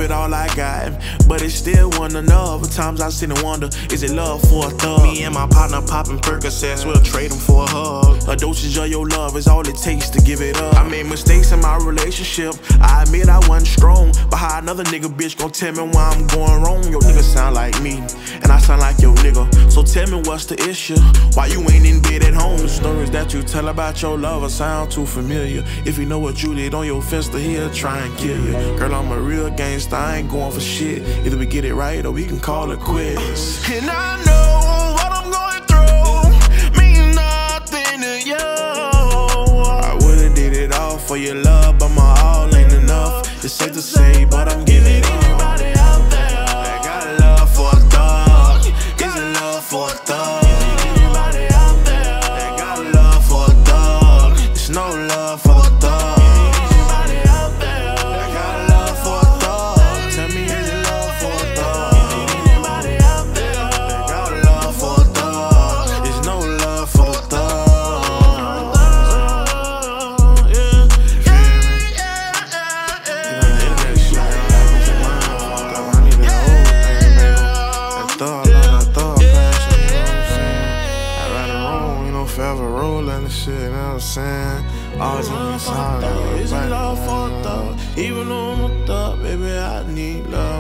it all I got, but it still wasn't enough. At times I sit and wonder, is it love for a thug? Me and my partner popping Percocets, we'll trade them for a hug. A dosage of your love is all it takes to give it up. I made mistakes in my relationship, I admit I wasn't strong, but how another nigga bitch gon' tell me why I'm going wrong? Your nigga sound like me, and I sound like your nigga. So tell me what's the issue, why you ain't in bed at home? The stories that you tell about your lover sound too familiar. If you know what you did on your Finsta, he'll try and kill you. Girl, I'm a real gangster, I ain't going for shit. Either we get it right or we can call it quits. And I know what I'm going through mean nothing to you. I would've did it all for your love, but my all ain't enough. It's safe to say, but I'm giving up. Anybody out there that got love for a thug? Is it love for a thug? Anybody out there that got love for a thug? It's no love for a thug. Anybody out there that got love for a thug? Tell me, is it love for a thug? Anybody out there that got love for a thug? It's no love for a thug. Forever rolling the shit, you know what I'm saying? Always on the side, is it love for a thug? Even though I'm a thug, baby, I need love.